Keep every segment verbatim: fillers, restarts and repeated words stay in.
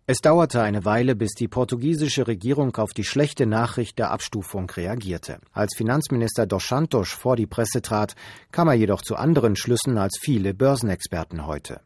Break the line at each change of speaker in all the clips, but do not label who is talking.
Es dauerte eine Weile, bis die portugiesische Regierung auf die schlechte Nachricht der Abstufung reagierte. Als Finanzminister dos Santos vor die Presse trat, kam er jedoch zu anderen Schlüssen als viele Börsenexperten heute.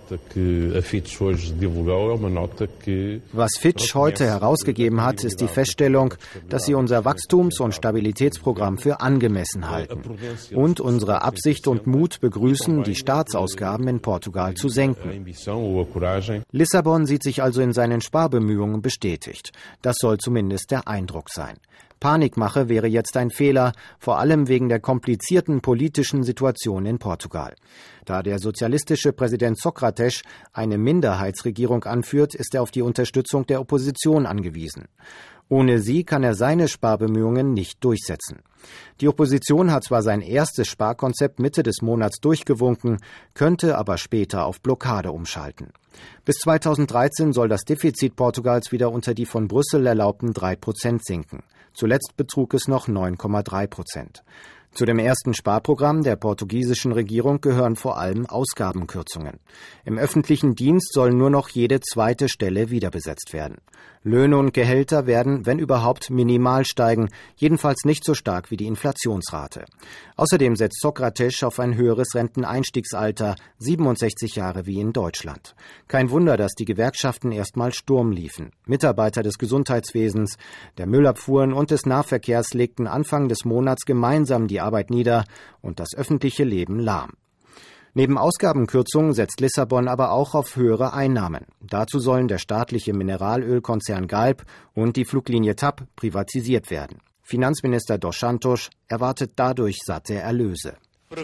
Was Fitch heute herausgegeben hat, ist die Feststellung, dass sie unser Wachstums- und Stabilitätsprogramm für angemessen halten und unsere Absicht und Mut begrüßen, die Staatsausgaben in Portugal zu senken. Lissabon sieht sich also in seinen Sparbemühungen bestätigt. Das soll zumindest der Eindruck sein. Panikmache wäre jetzt ein Fehler, vor allem wegen der komplizierten politischen Situation in Portugal. Da der sozialistische Präsident Sócrates eine Minderheitsregierung anführt, ist er auf die Unterstützung der Opposition angewiesen. Ohne sie kann er seine Sparbemühungen nicht durchsetzen. Die Opposition hat zwar sein erstes Sparkonzept Mitte des Monats durchgewunken, könnte aber später auf Blockade umschalten. Bis zweitausenddreizehn soll das Defizit Portugals wieder unter die von Brüssel erlaubten drei Prozent sinken. Zuletzt betrug es noch neun Komma drei Prozent. Zu dem ersten Sparprogramm der portugiesischen Regierung gehören vor allem Ausgabenkürzungen. Im öffentlichen Dienst soll nur noch jede zweite Stelle wiederbesetzt werden. Löhne und Gehälter werden, wenn überhaupt, minimal steigen, jedenfalls nicht so stark wie die Inflationsrate. Außerdem setzt Sócrates auf ein höheres Renteneinstiegsalter, siebenundsechzig Jahre wie in Deutschland. Kein Wunder, dass die Gewerkschaften erstmal Sturm liefen. Mitarbeiter des Gesundheitswesens, der Müllabfuhren und des Nahverkehrs legten Anfang des Monats gemeinsam die Arbeit nieder und das öffentliche Leben lahm. Neben Ausgabenkürzungen setzt Lissabon aber auch auf höhere Einnahmen. Dazu sollen der staatliche Mineralölkonzern Galp und die Fluglinie T A P privatisiert werden. Finanzminister dos Santos erwartet dadurch satte Erlöse.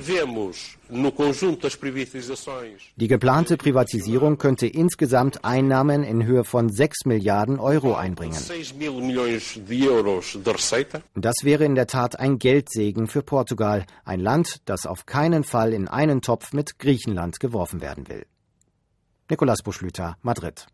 Die geplante Privatisierung könnte insgesamt Einnahmen in Höhe von sechs Milliarden Euro einbringen. Das wäre in der Tat ein Geldsegen für Portugal, ein Land, das auf keinen Fall in einen Topf mit Griechenland geworfen werden will. Nicolas Buschlüter, Madrid.